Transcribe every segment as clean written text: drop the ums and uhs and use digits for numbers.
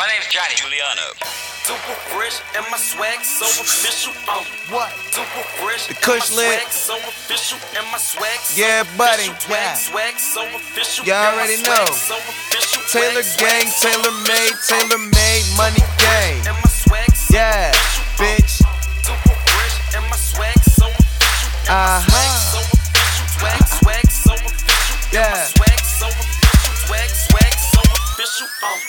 My name's Johnny Giuliano. Super fresh and my swag so official. What? Super fresh. The Kush and my lit. swag so official and my swag so Yeah, buddy. official. Yeah. Swag so official. You and my already swag know. so official. Taylor Swag gang, so tailor made, money gang. and my swag so Yeah, official. bitch. Super fresh and my swag so official. And my swag so official. Swag so official. And Yeah. my swag so official. Swag so official.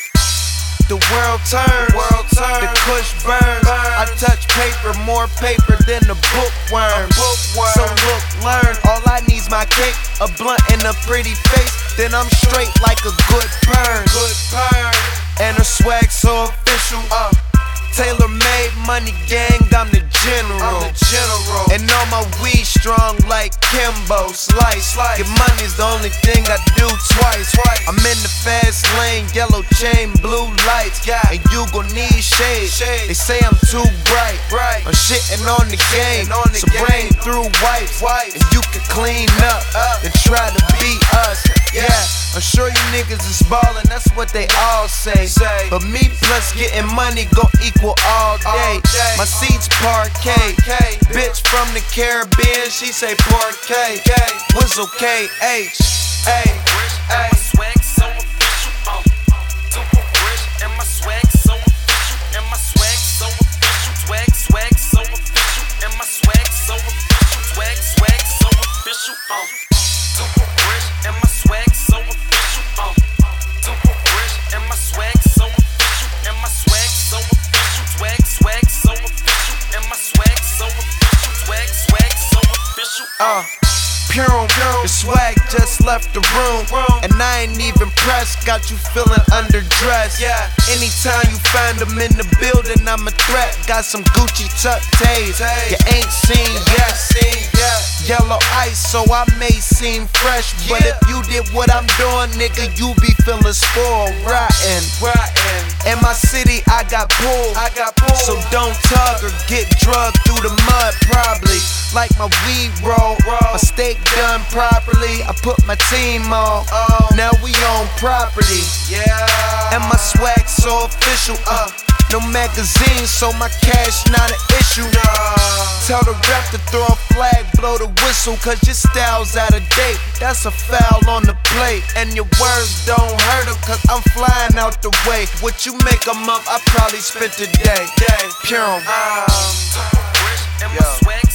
The world turns, the Kush burns. I touch paper, more paper than the bookworm. So look, learn, all I need's my cake, a blunt and a pretty face. Then I'm straight like a good perm. And a swag so official. Tailor made, money gang, I'm the general. And all my weed strong like Kimbo Slice. Get money's the only thing I do twice. I'm in the fast lane, yellow chain, blue lights. And you gon' need shade. They say I'm too bright. I'm shitting on the game, so brain through white. And you can clean up, then try to beat us. Yeah, I'm sure you niggas is ballin', that's what they all say. But me plus getting money gon' equal all day. My seats parquet, bitch from the Caribbean, she say parquet. Whistle KH, And my swag so official. Super fresh and my swag so official. And my swag so official. Swag so official. And my swag so official. Swag so official. Super fresh and my swag so official. Super fresh and my swag so official. And my swag so official. Swag so official. And my swag so official. Swag so official. Pure, the swag just left the room. And I ain't even pressed, got you feeling underdressed. Anytime you find them in the building, I'm a threat. Got some Gucci tuck tays you ain't seen yet. Yellow ice, so I may seem fresh. But if you did what I'm doing, nigga, you be feeling spoiled, rotten. In my city, I got pulled. So don't tug or get drugged through the mud, probably. Like my weed roll, my steak done properly. I put my team on, now we own property. And my swag so official, no magazine, so my cash not an issue. Tell the rep to throw a flag, blow the whistle, cause your style's out of date. That's a foul on the plate. And your words don't hurt 'em, cause I'm flying out the way. What you make a month, I probably spent a day. Pure. Super fresh and my swag